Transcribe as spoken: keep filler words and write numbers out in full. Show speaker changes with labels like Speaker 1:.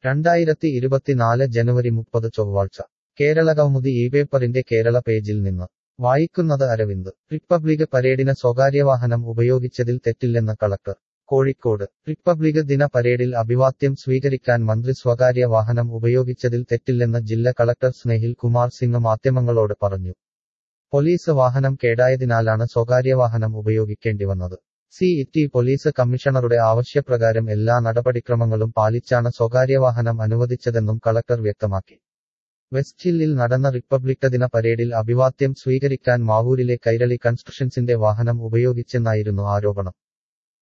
Speaker 1: രണ്ടായിരത്തി ഇരുപത്തിനാല് ജനുവരി മുപ്പത് ചൊവ്വാഴ്ച കേരളകൗമുദി ഈ പേപ്പറിന്റെ കേരള പേജിൽ നിന്ന് വായിക്കുന്നത് അരവിന്ദ് റിപ്പബ്ലിക് പരേഡിന് സ്വകാര്യവാഹനം ഉപയോഗിച്ചതിൽ തെറ്റില്ലെന്ന് കളക്ടർ കോഴിക്കോട് റിപ്പബ്ലിക് ദിന പരേഡിൽ അഭിവാദ്യം സ്വീകരിക്കാൻ മന്ത്രി സ്വകാര്യ വാഹനം ഉപയോഗിച്ചതിൽ തെറ്റില്ലെന്ന് ജില്ലാ കളക്ടർ സ്നേഹിൽ കുമാർ സിംഗ് മാധ്യമങ്ങളോട് പറഞ്ഞു. പോലീസ് വാഹനം കേടായതിനാലാണ് സ്വകാര്യവാഹനം ഉപയോഗിക്കേണ്ടിവന്നത്. സി ടി പോലീസ് കമ്മീഷണറുടെ ആവശ്യപ്രകാരം എല്ലാ നടപടിക്രമങ്ങളും പാലിച്ചാണ് സ്വകാര്യവാഹനം അനുവദിച്ചതെന്നും കളക്ടർ വ്യക്തമാക്കി. വെസ്റ്റ് ഹില്ലിൽ നടന്ന റിപ്പബ്ലിക് ദിന പരേഡിൽ അഭിവാദ്യം സ്വീകരിക്കാൻ മാവൂരിലെ കൈരളി കൺസ്ട്രക്ഷൻസിന്റെ വാഹനം ഉപയോഗിച്ചെന്നായിരുന്നു ആരോപണം.